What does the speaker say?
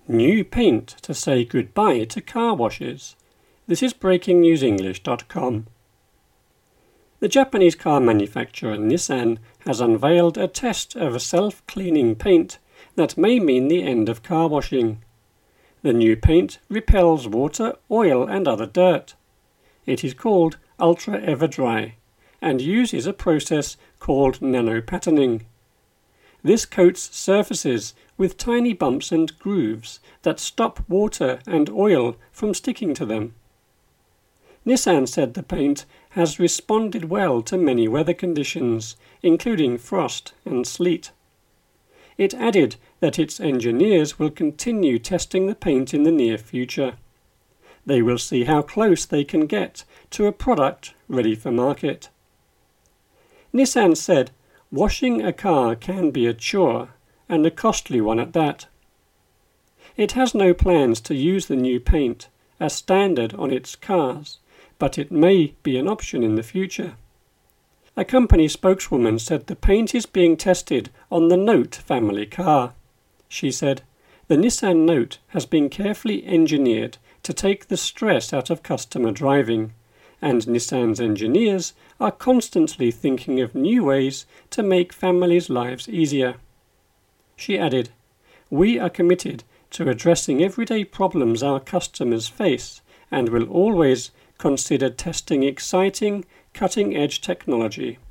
New paint to say goodbye to car washes. This is BreakingNewsEnglish.com. The Japanese car manufacturer Nissan has unveiled a test of a self-cleaning paint that may mean the end of car washing. The new paint repels water, oil and other dirt. It is called Ultra Everdry and uses a process called nanopatterning. This coats surfaces with tiny bumps and grooves that stop water and oil from sticking to them. Nissan said the paint has responded well to many weather conditions, including frost and sleet. It added that its engineers will continue testing the paint in the near future. They will see how close they can get to a product ready for market. Nissan said, "Washing a car can be a chore, and a costly one at that." It has no plans to use the new paint as standard on its cars, but it may be an option in the future. A company spokeswoman said the paint is being tested on the Note family car. She said, "The Nissan Note has been carefully engineered to take the stress out of customer driving, and Nissan's engineers are constantly thinking of new ways to make families' lives easier." She added, "We are committed to addressing everyday problems our customers face and will always consider testing exciting, cutting-edge technology."